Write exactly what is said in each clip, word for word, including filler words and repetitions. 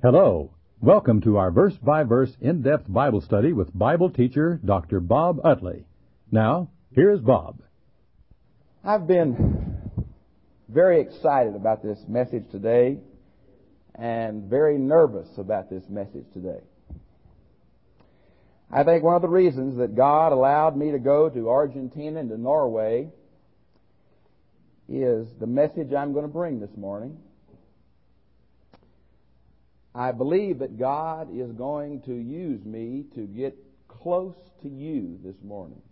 Hello. Welcome to our verse-by-verse in-depth Bible study with Bible teacher Doctor Bob Utley. Now, here's Bob. I've been very excited about this message today and very nervous about this message today. I think one of the reasons that God allowed me to go to Argentina and to Norway is the message I'm going to bring this morning. I believe that God is going to use me to get close to you this morning.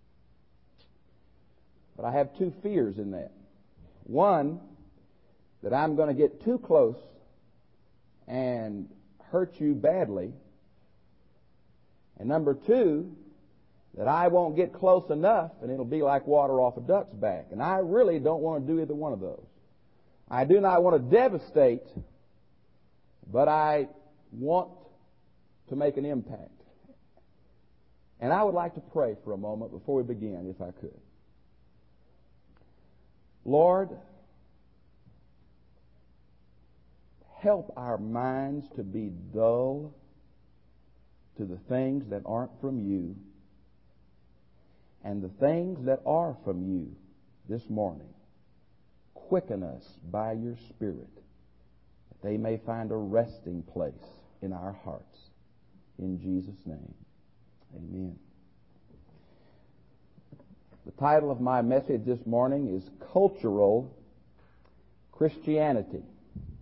But I have two fears in that. One, that I'm going to get too close and hurt you badly. And number two, that I won't get close enough and it'll be like water off a duck's back. And I really don't want to do either one of those. I do not want to devastate, but I want to make an impact. And I would like to pray for a moment before we begin, if I could. Lord, help our minds to be dull to the things that aren't from you, and the things that are from you this morning. Quicken us by your Spirit, that they may find a resting place in our hearts. In Jesus' name, amen. The title of my message this morning is Cultural Christianity.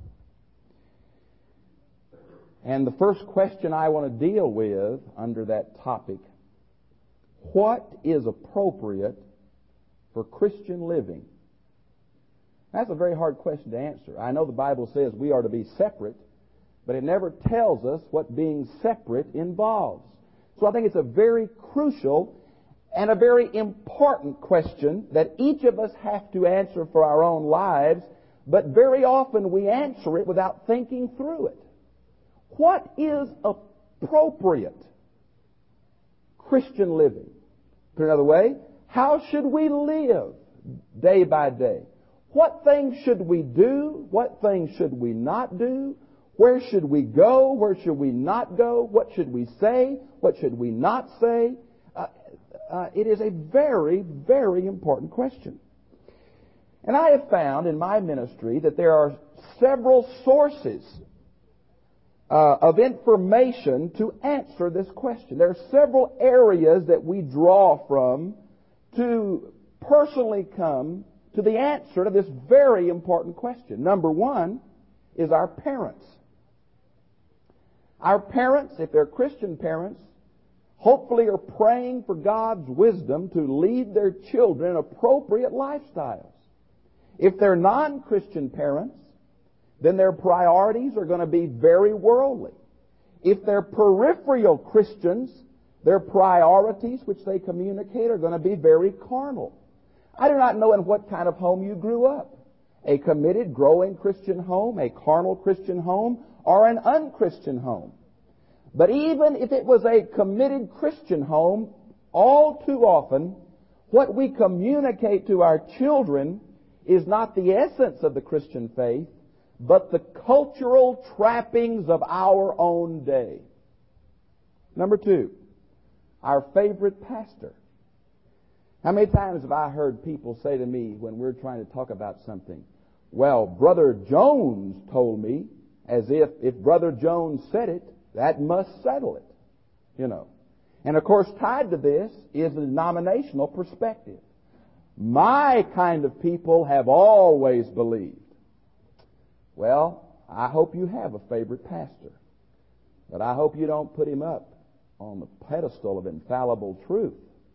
And the first question I want to deal with under that topic, what is appropriate for Christian living? That's a very hard question to answer. I know the Bible says we are to be separate, but it never tells us what being separate involves. So I think it's a very crucial and a very important question that each of us have to answer for our own lives, but very often we answer it without thinking through it. What is appropriate Christian living? Put another way, how should we live day by day? What things should we do? What things should we not do? Where should we go? Where should we not go? What should we say? What should we not say? Uh, uh, it is a very, very important question. And I have found in my ministry that there are several sources uh, of information to answer this question. There are several areas that we draw from to personally come to the answer to this very important question. Number one is our parents. Our parents, if they're Christian parents, hopefully are praying for God's wisdom to lead their children in appropriate lifestyles. If they're non-Christian parents, then their priorities are going to be very worldly. If they're peripheral Christians, their priorities which they communicate are going to be very carnal. I do not know in what kind of home you grew up. A committed, growing Christian home, a carnal Christian home, or an unchristian home. But even if it was a committed Christian home, all too often, what we communicate to our children is not the essence of the Christian faith, but the cultural trappings of our own day. Number two, our favorite pastor. How many times have I heard people say to me when we're trying to talk about something, well, Brother Jones told me, as if if Brother Jones said it, that must settle it, you know. And of course, tied to this is the denominational perspective. My kind of people have always believed. Well, I hope you have a favorite pastor, but I hope you don't put him up on the pedestal of infallible truth.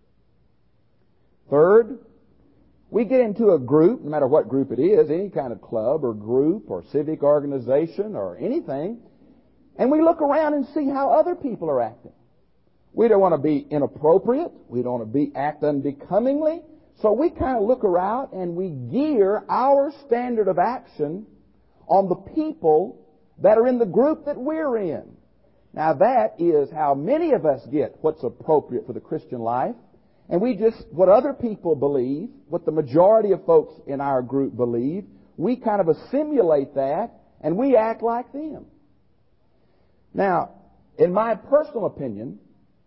Third, we get into a group, no matter what group it is, any kind of club or group or civic organization or anything, and we look around and see how other people are acting. We don't want to be inappropriate. We don't want to be act unbecomingly. So we kind of look around and we gear our standard of action on the people that are in the group that we're in. Now that is how many of us get what's appropriate for the Christian life. And we just, what other people believe, what the majority of folks in our group believe, we kind of assimilate that and we act like them. Now, in my personal opinion,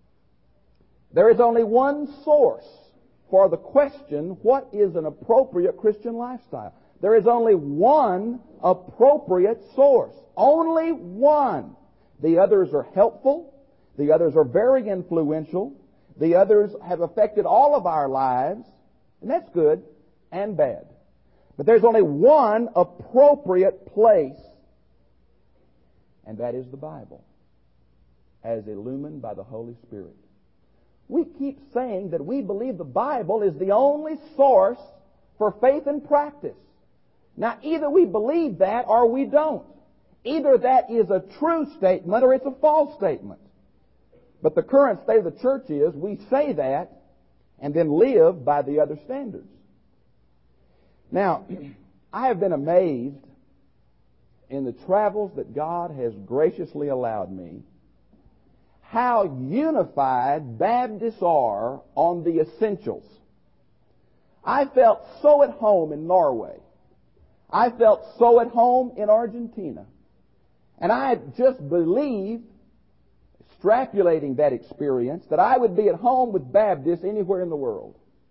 there is only one source for the question, what is an appropriate Christian lifestyle? There is only one appropriate source. Only one. The others are helpful. The others are very influential. The others have affected all of our lives. And that's good and bad. But there's only one appropriate place, and that is the Bible, as illumined by the Holy Spirit. We keep saying that we believe the Bible is the only source for faith and practice. Now, either we believe that or we don't. Either that is a true statement or it's a false statement. But the current state of the church is we say that and then live by the other standards. Now, I have been amazed in the travels that God has graciously allowed me how unified Baptists are on the essentials. I felt so at home in Norway. I felt so at home in Argentina. And I just believed, extrapolating that experience, that I would be at home with Baptists anywhere in the world.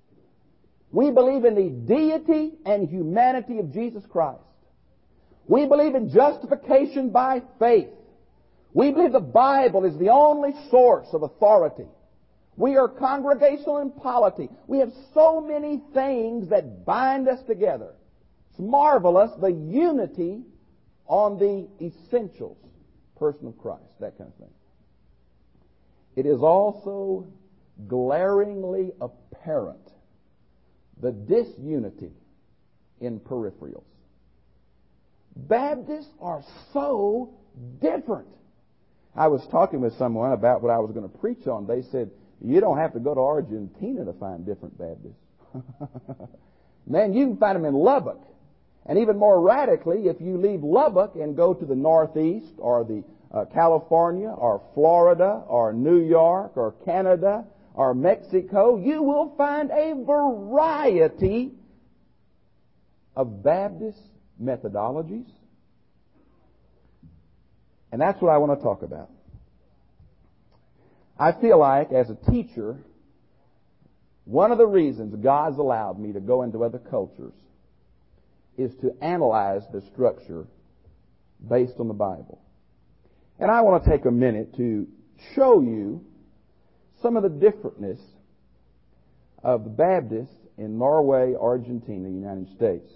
We believe in the deity and humanity of Jesus Christ. We believe in justification by faith. We believe the Bible is the only source of authority. We are congregational in polity. We have so many things that bind us together. It's marvelous, the unity on the essentials, person of Christ, that kind of thing. It is also glaringly apparent, the disunity in peripherals. Baptists are so different. I was talking with someone about what I was going to preach on. They said, you don't have to go to Argentina to find different Baptists. Man, you can find them in Lubbock. And even more radically, if you leave Lubbock and go to the Northeast or the uh, California or Florida or New York or Canada or Mexico, you will find a variety of Baptist methodologies. And that's what I want to talk about. I feel like, as a teacher, one of the reasons God's allowed me to go into other cultures is to analyze the structure based on the Bible. And I want to take a minute to show you some of the differentness of the Baptists in Norway, Argentina, United States.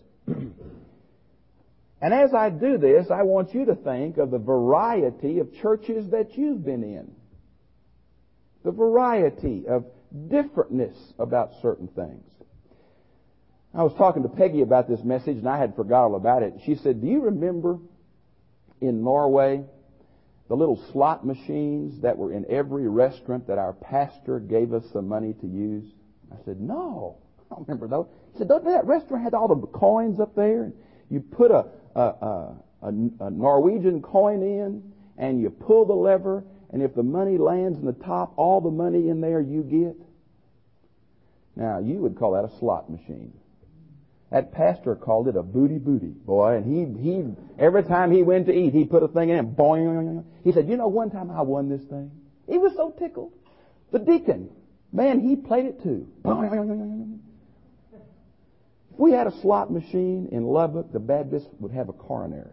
And as I do this, I want you to think of the variety of churches that you've been in. The variety of differentness about certain things. I was talking to Peggy about this message, and I had forgot all about it. She said, do you remember in Norway the little slot machines that were in every restaurant that our pastor gave us some money to use? I said, no, I don't remember those. He said, don't that restaurant had all the coins up there? You put a, a, a, a Norwegian coin in, and you pull the lever, and if the money lands in the top, all the money in there you get. Now, you would call that a slot machine. That pastor called it a booty booty, boy, and he, he, every time he went to eat, he put a thing in and boing. He said, you know, one time I won this thing. He was so tickled. The deacon, man, he played it too. Boing. If we had a slot machine in Lubbock, the Baptists would have a coronary.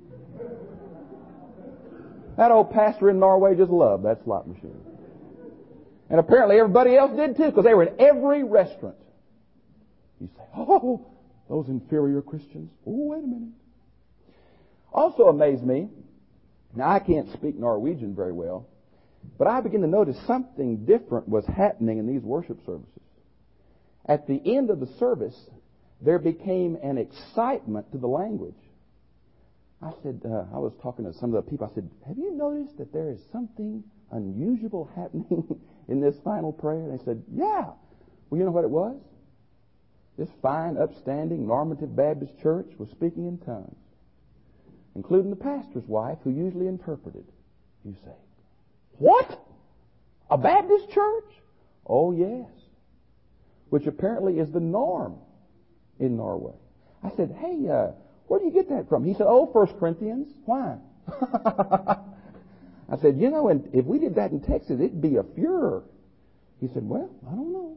That old pastor in Norway just loved that slot machine. And apparently everybody else did too, because they were in every restaurant. You say, oh, those inferior Christians. Oh, wait a minute. Also amazed me, now I can't speak Norwegian very well, but I began to notice something different was happening in these worship services. At the end of the service, there became an excitement to the language. I said, uh, I was talking to some of the people, I said, have you noticed that there is something unusual happening in this final prayer? And they said, yeah. Well, you know what it was? This fine, upstanding, normative Baptist church was speaking in tongues, including the pastor's wife, who usually interpreted. You say, what? A Baptist church? Oh, yes. Which apparently is the norm in Norway. I said, hey, uh, where do you get that from? He said, oh, First Corinthians. Why? I said, you know, and if we did that in Texas, it'd be a furor. He said, well, I don't know.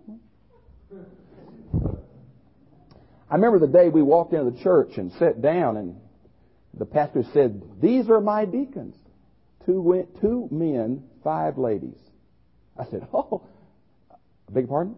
I remember the day we walked into the church and sat down, and the pastor said, these are my deacons. Two, two men, five ladies. I said, oh, I beg your pardon?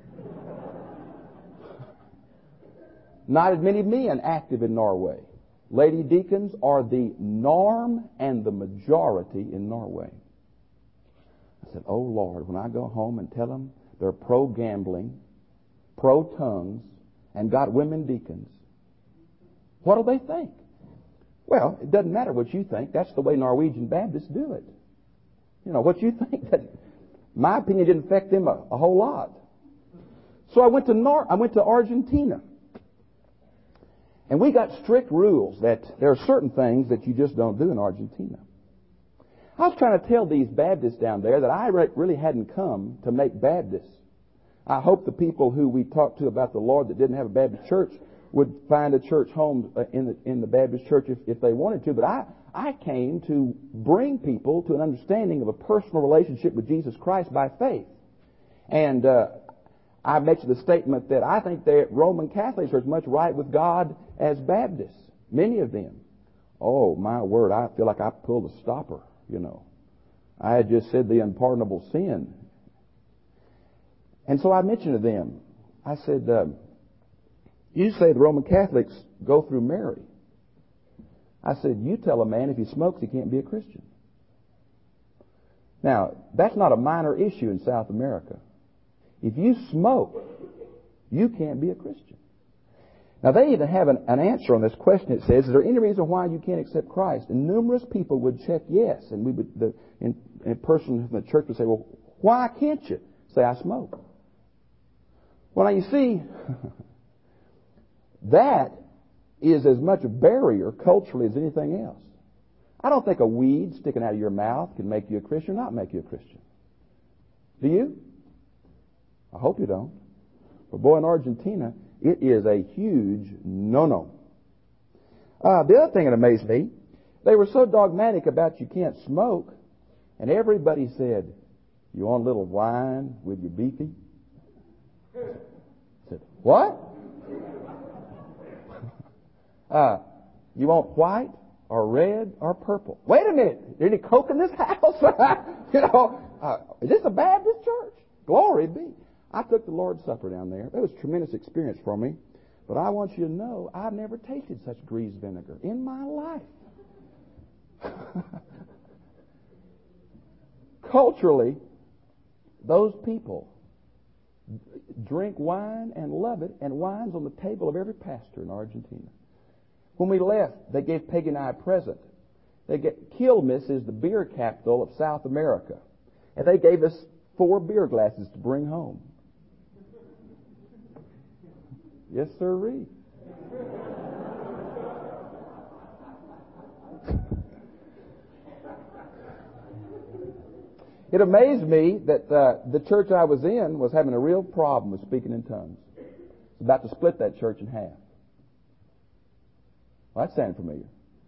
Not as many men active in Norway. Lady deacons are the norm and the majority in Norway. I said, oh, Lord, when I go home and tell them they're pro-gambling, pro-tongues, and got women deacons, what'll they think? Well, it doesn't matter what you think. That's the way Norwegian Baptists do it. You know, what you think, that, my opinion didn't affect them a, a whole lot. So I went to Nor- I went to Argentina. And we got strict rules that there are certain things that you just don't do in Argentina. I was trying to tell these Baptists down there that I re- really hadn't come to make Baptists. I hope the people who we talked to about the Lord that didn't have a Baptist church would find a church home in the, in the Baptist church if, if they wanted to. But I, I came to bring people to an understanding of a personal relationship with Jesus Christ by faith. And uh, I mentioned the statement that I think that Roman Catholics are as much right with God as Baptists, many of them. Oh, my word, I feel like I pulled a stopper, you know. I had just said the unpardonable sin. And so I mentioned to them, I said, um, you say the Roman Catholics go through Mary. I said, you tell a man if he smokes he can't be a Christian. Now, that's not a minor issue in South America. If you smoke, you can't be a Christian. Now, they even have an, an answer on this question. It says, is there any reason why you can't accept Christ? And numerous people would check yes. And we would, the in, in person from the church would say, well, why can't you? Say, I smoke. Well, now, you see, that is as much a barrier culturally as anything else. I don't think a weed sticking out of your mouth can make you a Christian or not make you a Christian. Do you? I hope you don't. But boy, in Argentina, it is a huge no-no. Uh, the other thing that amazed me, they were so dogmatic about you can't smoke, and everybody said, you want a little wine with your beefy? I said, what? uh, you want white or red or purple? Wait a minute, is there any Coke in this house? you know, uh, is this a Baptist church? Glory be. I took the Lord's Supper down there. It was a tremendous experience for me. But I want you to know, I've never tasted such greased vinegar in my life. Culturally, those people drink wine and love it, and wine's on the table of every pastor in Argentina. When we left, they gave Peggy and I a present. They get, Quilmes is the beer capital of South America. And they gave us four beer glasses to bring home. Yes, sirree. It amazed me that uh, the church I was in was having a real problem with speaking in tongues. It's about to split that church in half. Well, that sounded familiar.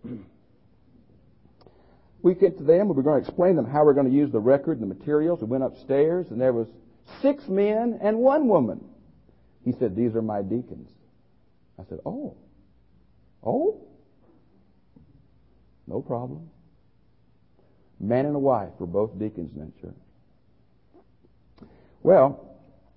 We get to them, we were going to explain to them how we're going to use the record and the materials. We went upstairs, and there was six men and one woman. He said, these are my deacons. I said, oh. Oh? No problem. Man and a wife were both deacons in that church. Well,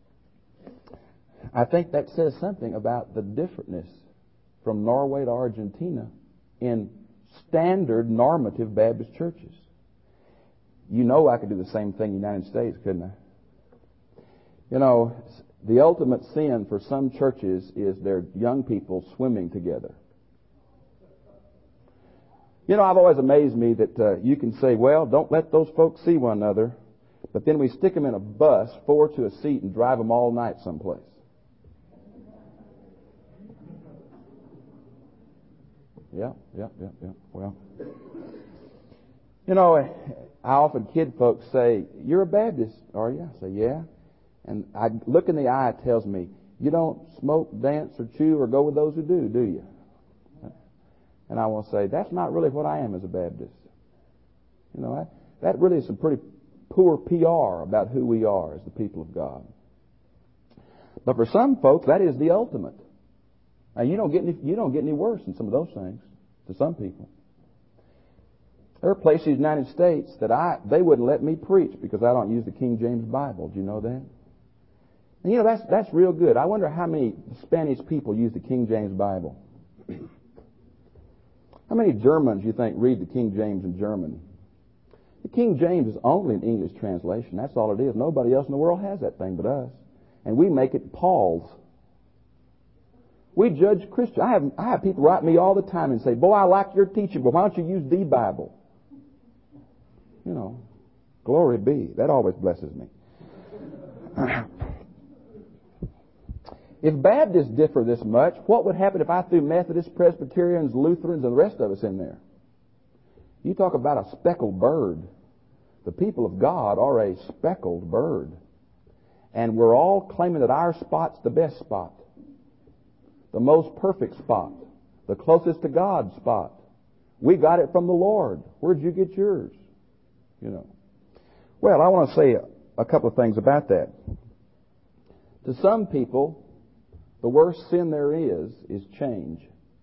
I think that says something about the differentness from Norway to Argentina in standard normative Baptist churches. You know I could do the same thing in the United States, couldn't I? You know, the ultimate sin for some churches is their young people swimming together. You know, I've always amazed me that uh, you can say, well, don't let those folks see one another, but then we stick them in a bus, four to a seat, and drive them all night someplace. Yeah, yeah, yeah, yeah. Well, you know, I often kid folks say, you're a Baptist, are you? I say, yeah. And I look in the eye, it tells me, you don't smoke, dance, or chew, or go with those who do, do you? And I will say, that's not really what I am as a Baptist. You know, That really is some pretty poor P R about who we are as the people of God. But for some folks, that is the ultimate. Now, you don't get any, you don't get any worse than some of those things to some people. There are places in the United States that I they wouldn't let me preach because I don't use the King James Bible. Do you know that? And you know, that's that's real good. I wonder how many Spanish people use the King James Bible. How many Germans you think read the King James in German? The King James is only an English translation. That's all it is. Nobody else in the world has that thing but us. And we make it Paul's. We judge Christians. I have, I have people write me all the time and say, boy, I like your teaching, but why don't you use the Bible? You know, glory be. That always blesses me. If Baptists differ this much, what would happen if I threw Methodists, Presbyterians, Lutherans, and the rest of us in there? You talk about a speckled bird. The people of God are a speckled bird. And we're all claiming that our spot's the best spot. The most perfect spot. The closest to God spot. We got it from the Lord. Where'd you get yours? You know. Well, I want to say a, a couple of things about that. To some people, the worst sin there is, is change.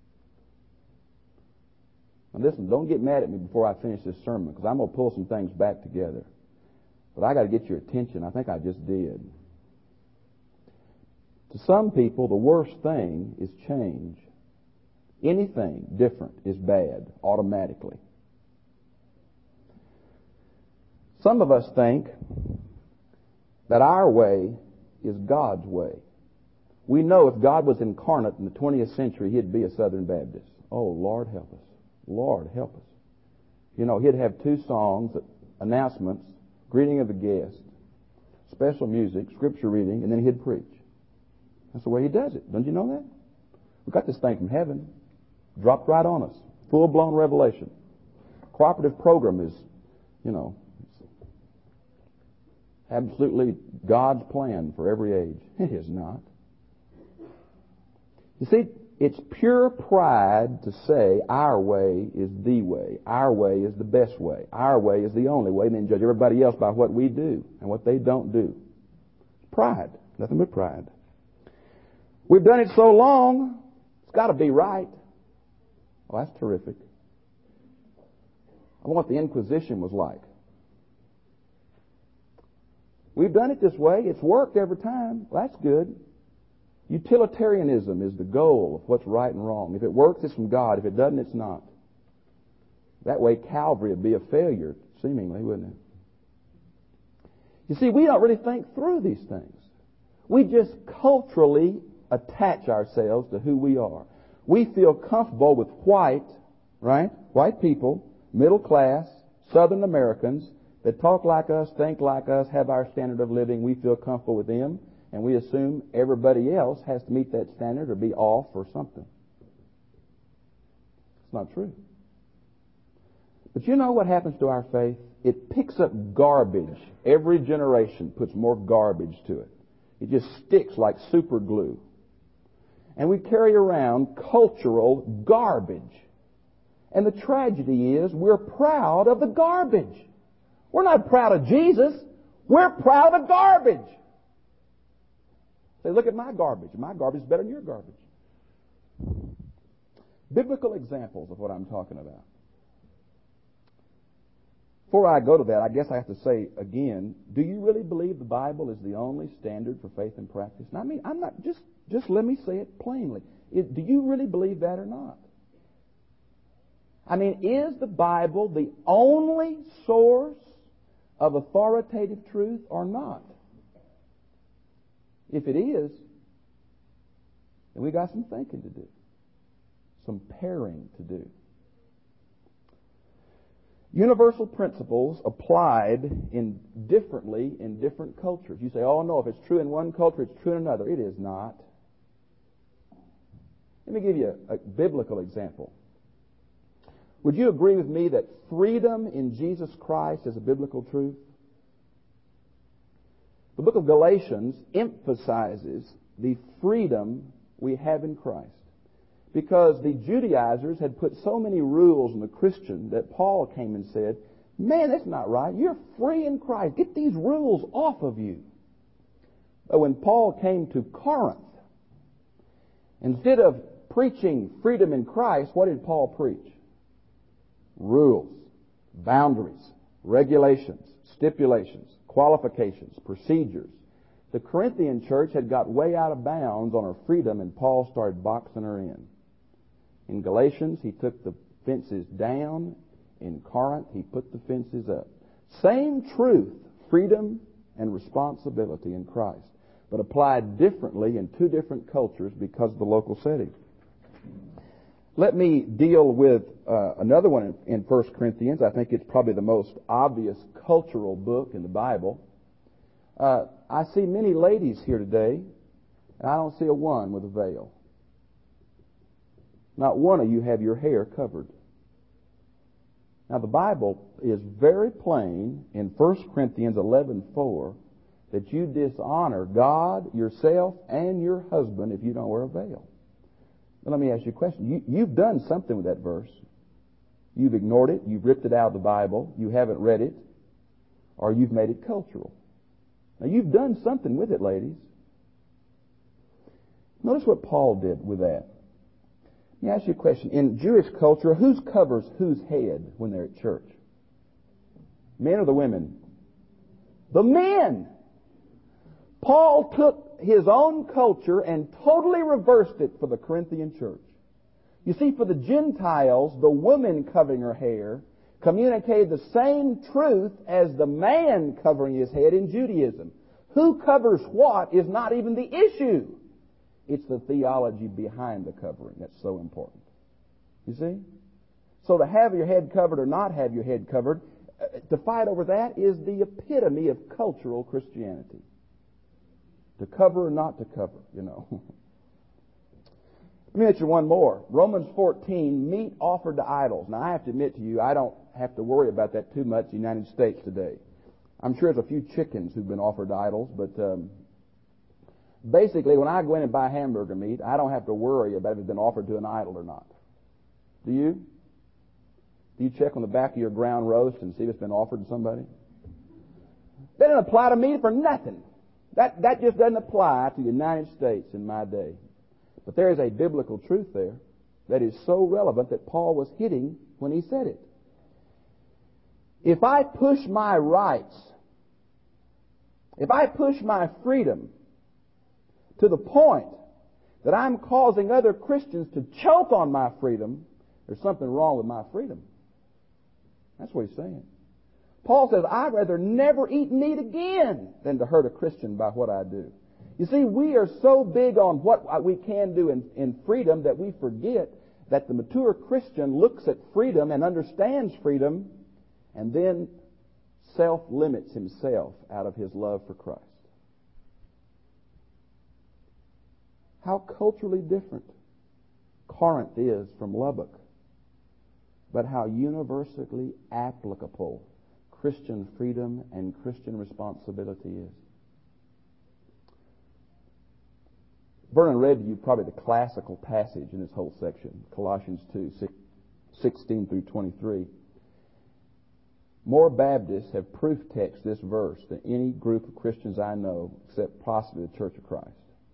Now listen, don't get mad at me before I finish this sermon, because I'm going to pull some things back together. But I got to get your attention. I think I just did. To some people, the worst thing is change. Anything different is bad, automatically. Some of us think that our way is God's way. We know if God was incarnate in the twentieth century, He'd be a Southern Baptist. Oh, Lord help us. Lord help us. You know, He'd have two songs, announcements, greeting of the guest, special music, scripture reading, and then He'd preach. That's the way He does it. Don't you know that? We got this thing from heaven. Dropped right on us. Full-blown revelation. Cooperative program is, you know, absolutely God's plan for every age. It is not. You see, it's pure pride to say our way is the way. Our way is the best way. Our way is the only way, and then judge everybody else by what we do and what they don't do. Pride. Nothing but pride. We've done it so long, it's got to be right. Oh, that's terrific. I wonder what the Inquisition was like. We've done it this way. It's worked every time. Well, that's good. Utilitarianism is the goal of what's right and wrong. If it works, it's from God. If it doesn't, it's not. That way, Calvary would be a failure, seemingly, wouldn't it? You see, we don't really think through these things. We just culturally attach ourselves to who we are. We feel comfortable with white, right? White people, middle class, Southern Americans that talk like us, think like us, have our standard of living. We feel comfortable with them, and we assume everybody else has to meet that standard or be off or something. It's not true. But you know what happens to our faith? It picks up garbage. Every generation puts more garbage to it. It just sticks like super glue. And we carry around cultural garbage. And the tragedy is we're proud of the garbage. We're not proud of Jesus. We're proud of garbage. Say, look at my garbage. My garbage is better than your garbage. Biblical examples of what I'm talking about. Before I go to that, I guess I have to say again, do you really believe the Bible is the only standard for faith and practice? And I mean, I'm not, just, just let me say it plainly. It, do you really believe that or not? I mean, is the Bible the only source of authoritative truth or not? If it is, then we got some thinking to do. Some pairing to do. Universal principles applied in differently in different cultures. You say, oh no, if it's true in one culture, it's true in another. It is not. Let me give you a, a biblical example. Would you agree with me that freedom in Jesus Christ is a biblical truth? The book of Galatians emphasizes the freedom we have in Christ. Because the Judaizers had put so many rules on the Christian that Paul came and said, Man, that's not right. You're free in Christ. Get these rules off of you. But when Paul came to Corinth, instead of preaching freedom in Christ, what did Paul preach? Rules, boundaries, regulations, stipulations, qualifications, procedures. The Corinthian church had got way out of bounds on her freedom, and Paul started boxing her in. In Galatians, he took the fences down. In Corinth, he put the fences up. Same truth, freedom and responsibility in Christ, but applied differently in two different cultures because of the local setting. Let me deal with uh, another one in, in First Corinthians. I think it's probably the most obvious cultural book in the Bible. Uh, I see many ladies here today, and I don't see a one with a veil. Not one of you have your hair covered. Now, the Bible is very plain in First Corinthians eleven four that you dishonor God, yourself, and your husband if you don't wear a veil. Now, let me ask you a question. You, you've done something with that verse. You've ignored it. You've ripped it out of the Bible. You haven't read it. Or you've made it cultural. Now, you've done something with it, ladies. Notice what Paul did with that. Let me ask you a question. In Jewish culture, who covers whose head when they're at church? Men or the women? The men! Paul took his own culture and totally reversed it for the Corinthian church. You see, for the Gentiles, the woman covering her hair communicated the same truth as the man covering his head in Judaism. Who covers what is not even the issue. It's the theology behind the covering that's so important. You see? So to have your head covered or not have your head covered, uh, to fight over that is the epitome of cultural Christianity. To cover or not to cover, you know. Let me mention one more. Romans fourteen, meat offered to idols. Now, I have to admit to you, I don't have to worry about that too much in the United States today. I'm sure there's a few chickens who've been offered to idols, but um, basically, when I go in and buy hamburger meat, I don't have to worry about if it's been offered to an idol or not. Do you? Do you check on the back of your ground roast and see if it's been offered to somebody? That doesn't apply to me for nothing. That, that just doesn't apply to the United States in my day. But there is a biblical truth there that is so relevant that Paul was hitting when he said it. If I push my rights, if I push my freedom to the point that I'm causing other Christians to choke on my freedom, there's something wrong with my freedom. That's what he's saying. Paul says, I'd rather never eat meat again than to hurt a Christian by what I do. You see, we are so big on what we can do in, in freedom that we forget that the mature Christian looks at freedom and understands freedom and then self-limits himself out of his love for Christ. How culturally different Corinth is from Lubbock, but how universally applicable Christian freedom and Christian responsibility is. Vernon read to you probably the classical passage in this whole section, Colossians two, sixteen through twenty-three. More Baptists have proof text this verse than any group of Christians I know, except possibly the Church of Christ.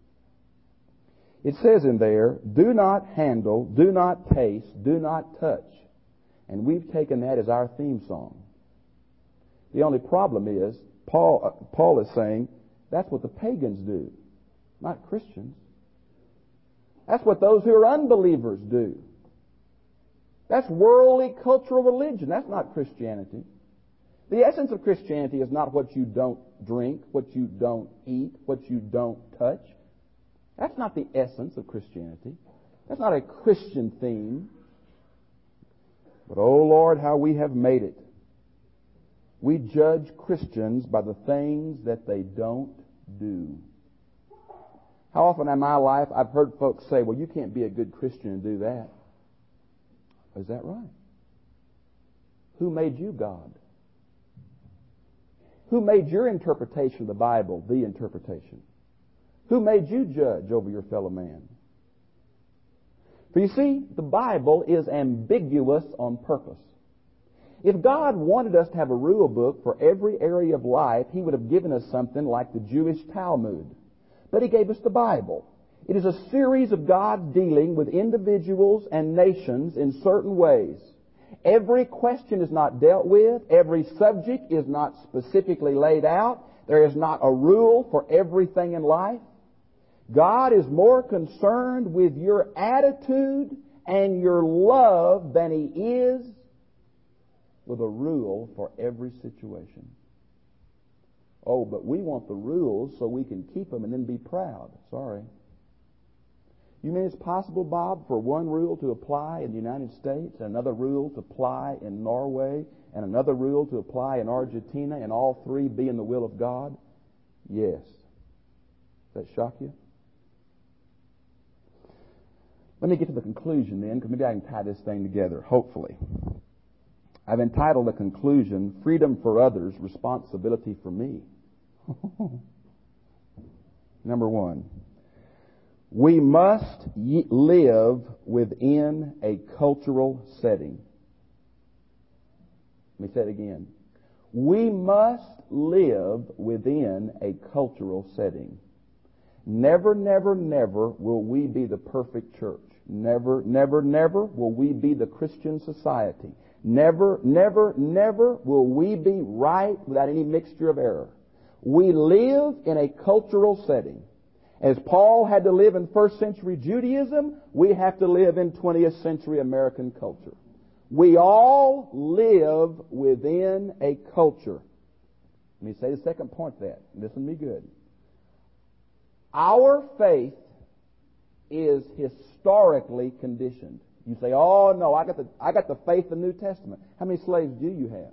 It says in there, do not handle, do not taste, do not touch. And we've taken that as our theme song. The only problem is, Paul, uh, Paul is saying, that's what the pagans do, not Christians. That's what those who are unbelievers do. That's worldly cultural religion. That's not Christianity. The essence of Christianity is not what you don't drink, what you don't eat, what you don't touch. That's not the essence of Christianity. That's not a Christian theme. But, oh Lord, how we have made it. We judge Christians by the things that they don't do. How often in my life I've heard folks say, well, you can't be a good Christian and do that. Is that right? Who made you God? Who made your interpretation of the Bible the interpretation? Who made you judge over your fellow man? For you see, the Bible is ambiguous on purpose. If God wanted us to have a rule book for every area of life, He would have given us something like the Jewish Talmud. But He gave us the Bible. It is a series of God dealing with individuals and nations in certain ways. Every question is not dealt with. Every subject is not specifically laid out. There is not a rule for everything in life. God is more concerned with your attitude and your love than He is with a rule for every situation. Oh, but we want the rules so we can keep them and then be proud. Sorry. You mean it's possible, Bob, for one rule to apply in the United States, and another rule to apply in Norway, and another rule to apply in Argentina, and all three be in the will of God? Yes. Does that shock you? Let me get to the conclusion then, because maybe I can tie this thing together, hopefully. I've entitled the conclusion, Freedom for Others, Responsibility for Me. Number one, we must y- live within a cultural setting. Let me say it again. We must live within a cultural setting. Never, never, never will we be the perfect church. Never, never, never will we be the Christian society. Never, never, never will we be right without any mixture of error. We live in a cultural setting. As Paul had to live in first century Judaism, we have to live in twentieth century American culture. We all live within a culture. Let me say the second point to that. Listen to me good. Our faith is historically conditioned. You say, oh no, I got the, I got the faith of the New Testament. How many slaves do you have?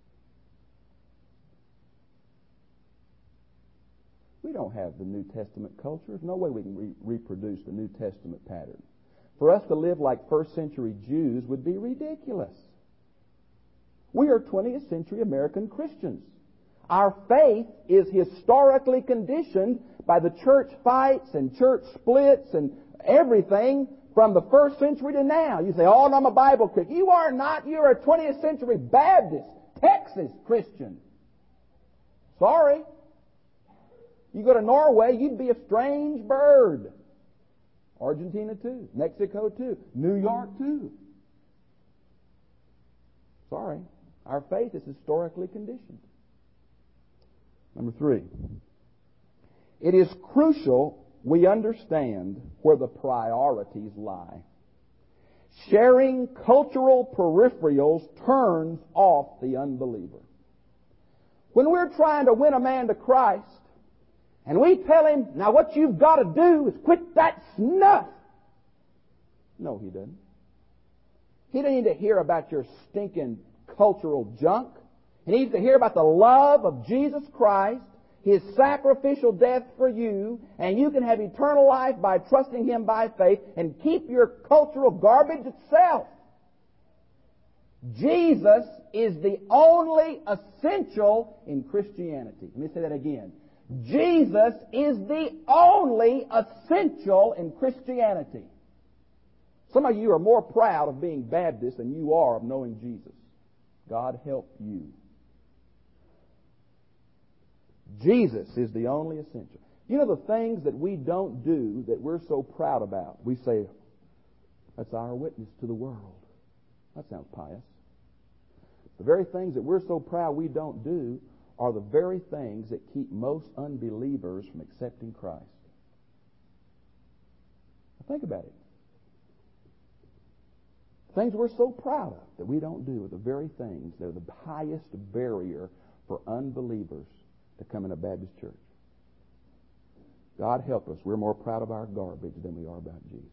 We don't have the New Testament culture. There's no way we can re- reproduce the New Testament pattern. For us to live like first century Jews would be ridiculous. We are twentieth century American Christians. Our faith is historically conditioned by the church fights and church splits and everything from the first century to now. You say, oh, no, I'm a Bible Christian. You are not. You're a twentieth century Baptist, Texas Christian. Sorry. You go to Norway, you'd be a strange bird. Argentina too. Mexico too. New York too. Sorry. Our faith is historically conditioned. Number three. It is crucial we understand where the priorities lie. Sharing cultural peripherals turns off the unbeliever. When we're trying to win a man to Christ, and we tell him, now what you've got to do is quit that snuff. No, he doesn't. He doesn't need to hear about your stinking cultural junk. He needs to hear about the love of Jesus Christ, His sacrificial death for you, and you can have eternal life by trusting Him by faith and keep your cultural garbage itself. Jesus is the only essential in Christianity. Let me say that again. Jesus is the only essential in Christianity. Some of you are more proud of being Baptist than you are of knowing Jesus. God help you. Jesus is the only essential. You know the things that we don't do that we're so proud about? We say, that's our witness to the world. That sounds pious. The very things that we're so proud we don't do are the very things that keep most unbelievers from accepting Christ. Now think about it. Things we're so proud of that we don't do are the very things that are the highest barrier for unbelievers to come in a Baptist church. God help us. We're more proud of our garbage than we are about Jesus.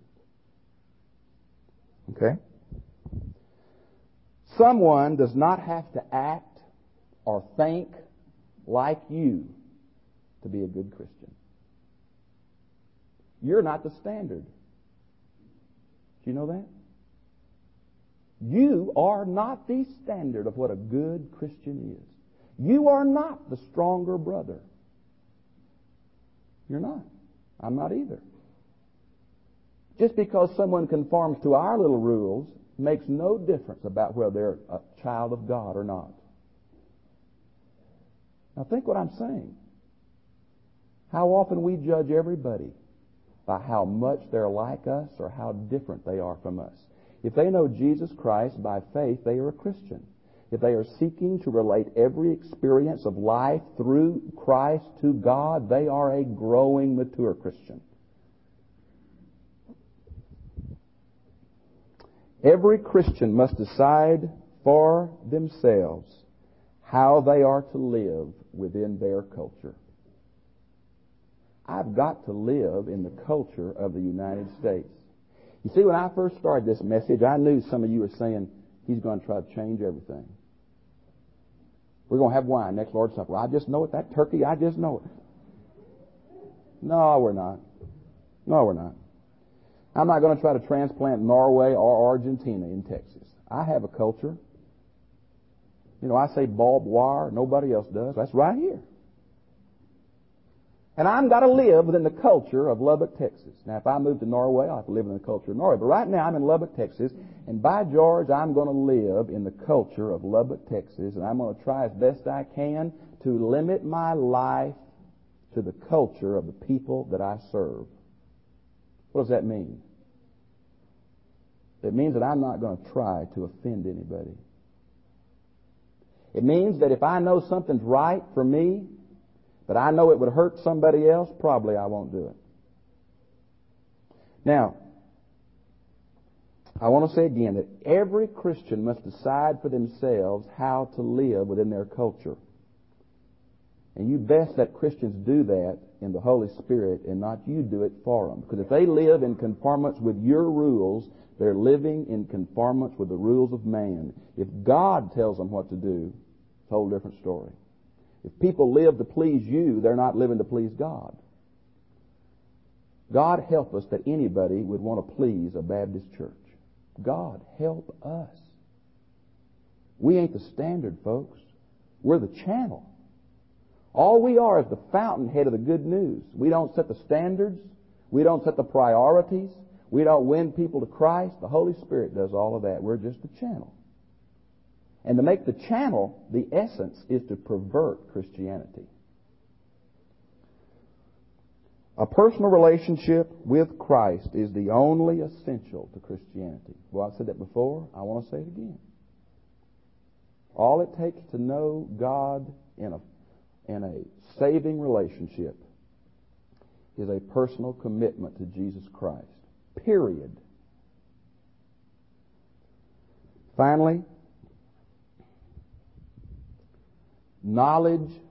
Okay? Someone does not have to act or think like you to be a good Christian. You're not the standard. Do you know that? You are not the standard of what a good Christian is. You are not the stronger brother. You're not. I'm not either. Just because someone conforms to our little rules makes no difference about whether they're a child of God or not. Now think what I'm saying. How often we judge everybody by how much they're like us or how different they are from us. If they know Jesus Christ by faith, they are a Christian. If they are seeking to relate every experience of life through Christ to God, they are a growing, mature Christian. Every Christian must decide for themselves how they are to live within their culture. I've got to live in the culture of the United States. You see, when I first started this message, I knew some of you were saying, he's going to try to change everything. We're going to have wine next Lord's Supper. I just know it. That turkey, I just know it. No, we're not. No, we're not. I'm not going to try to transplant Norway or Argentina in Texas. I have a culture. You know, I say barbed wire. Nobody else does. That's right here. And I've got to live within the culture of Lubbock, Texas. Now, if I move to Norway, I'll have to live in the culture of Norway. But right now, I'm in Lubbock, Texas. And by George, I'm going to live in the culture of Lubbock, Texas. And I'm going to try as best I can to limit my life to the culture of the people that I serve. What does that mean? It means that I'm not going to try to offend anybody. It means that if I know something's right for me, but I know it would hurt somebody else, probably I won't do it. Now, I want to say again that every Christian must decide for themselves how to live within their culture. And you best that Christians do that in the Holy Spirit and not you do it for them. Because if they live in conformance with your rules, they're living in conformance with the rules of man. If God tells them what to do, it's a whole different story. If people live to please you, they're not living to please God. God help us that anybody would want to please a Baptist church. God help us. We ain't the standard, folks. We're the channel. All we are is the fountainhead of the good news. We don't set the standards. We don't set the priorities. We don't win people to Christ. The Holy Spirit does all of that. We're just the channel. And to make the channel, the essence is to pervert Christianity. A personal relationship with Christ is the only essential to Christianity. Well, I said that before. I want to say it again. All it takes to know God in a, in a saving relationship is a personal commitment to Jesus Christ. Period. Finally, knowledge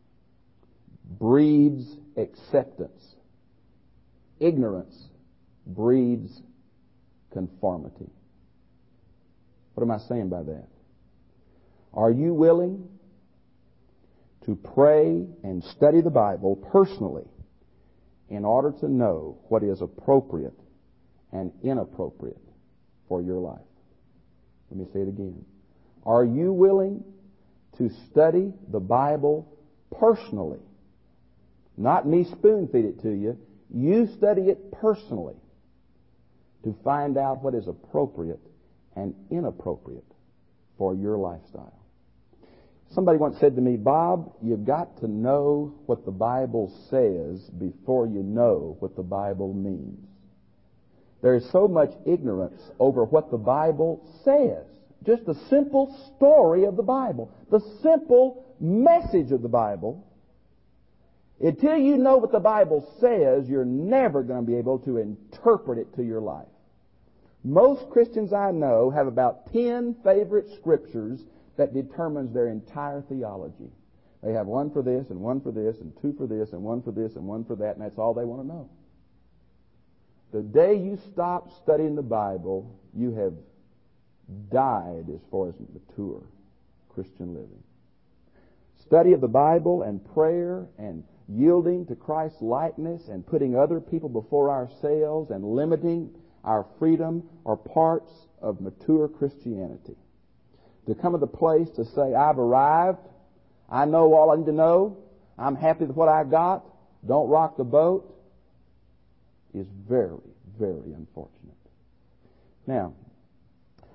breeds acceptance. Ignorance breeds conformity. What am I saying by that? Are you willing to pray and study the Bible personally in order to know what is appropriate and inappropriate for your life? Let me say it again. Are you willing to study the Bible personally? Not me spoon-feed it to you. You study it personally to find out what is appropriate and inappropriate for your lifestyle. Somebody once said to me, Bob, you've got to know what the Bible says before you know what the Bible means. There is so much ignorance over what the Bible says. Just the simple story of the Bible. The simple message of the Bible. Until you know what the Bible says, you're never going to be able to interpret it to your life. Most Christians I know have about ten favorite scriptures that determines their entire theology. They have one for this and one for this and two for this and one for this and one for that, and that's all they want to know. The day you stop studying the Bible, you have died as far as mature Christian living. Study of the Bible and prayer and yielding to Christ's likeness and putting other people before ourselves and limiting our freedom are parts of mature Christianity. To come to the place to say, I've arrived, I know all I need to know, I'm happy with what I got, don't rock the boat, is very, very unfortunate. Now,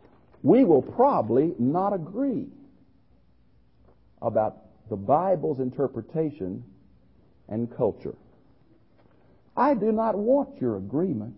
we will probably not agree about the Bible's interpretation and culture. I do not want your agreement.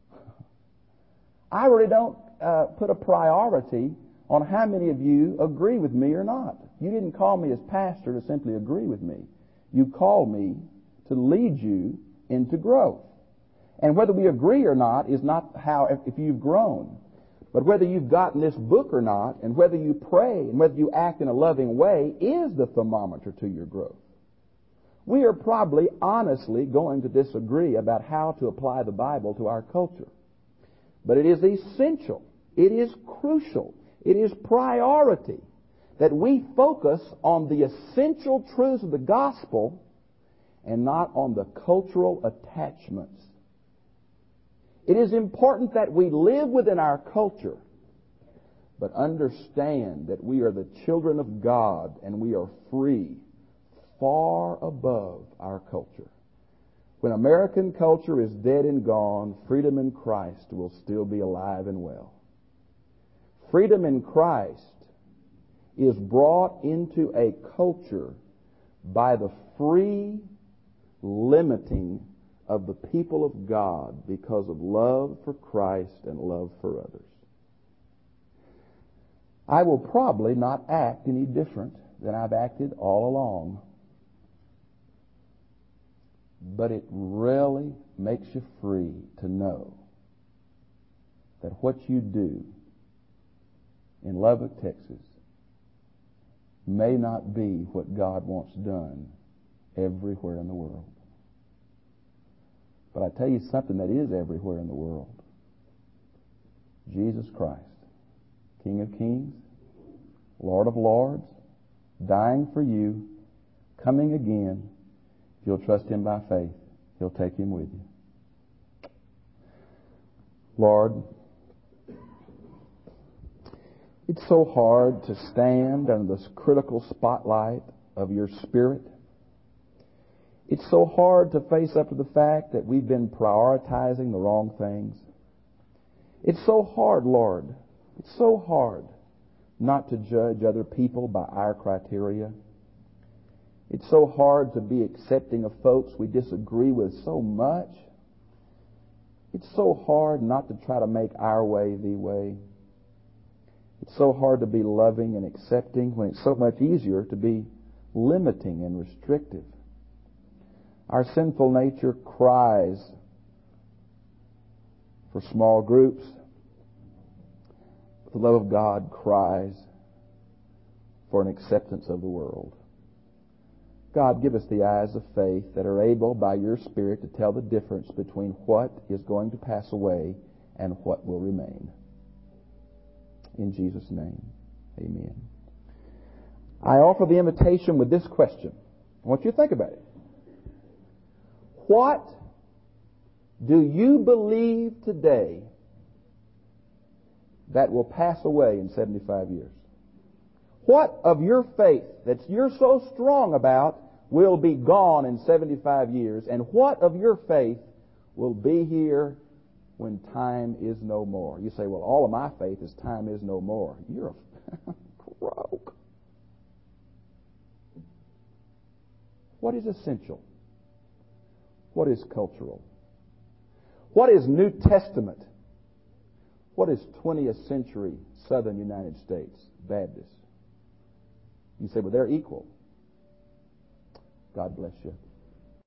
I really don't uh, put a priority on how many of you agree with me or not. You didn't call me as pastor to simply agree with me. You called me to lead you into growth. And whether we agree or not is not how, if you've grown. But whether you've gotten this book or not, and whether you pray, and whether you act in a loving way, is the thermometer to your growth. We are probably honestly going to disagree about how to apply the Bible to our culture. But it is essential, it is crucial, it is priority that we focus on the essential truths of the gospel and not on the cultural attachments. It is important that we live within our culture, but understand that we are the children of God and we are free, far above our culture. When American culture is dead and gone, freedom in Christ will still be alive and well. Freedom in Christ is brought into a culture by the free limiting of the people of God because of love for Christ and love for others. I will probably not act any different than I've acted all along. But it really makes you free to know that what you do in Lubbock, Texas may not be what God wants done everywhere in the world. But I tell you something that is everywhere in the world. Jesus Christ, King of Kings, Lord of Lords, dying for you, coming again. If you'll trust Him by faith, He'll take Him with you. Lord, it's so hard to stand under this critical spotlight of Your Spirit. It's so hard to face up to the fact that we've been prioritizing the wrong things. It's so hard, Lord. It's so hard not to judge other people by our criteria. It's so hard to be accepting of folks we disagree with so much. It's so hard not to try to make our way the way. It's so hard to be loving and accepting when it's so much easier to be limiting and restrictive. Our sinful nature cries for small groups. The love of God cries for an acceptance of the world. God, give us the eyes of faith that are able, by Your Spirit, to tell the difference between what is going to pass away and what will remain. In Jesus' name, amen. I offer the invitation with this question. I want you to think about it. What do you believe today that will pass away in seventy-five years? What of your faith that you're so strong about will be gone in seventy-five years? And what of your faith will be here when time is no more? You say, well, all of my faith is time is no more. You're a croak. What is essential? What is cultural? What is New Testament? What is twentieth century Southern United States Baptist? You say, well, they're equal. God bless you.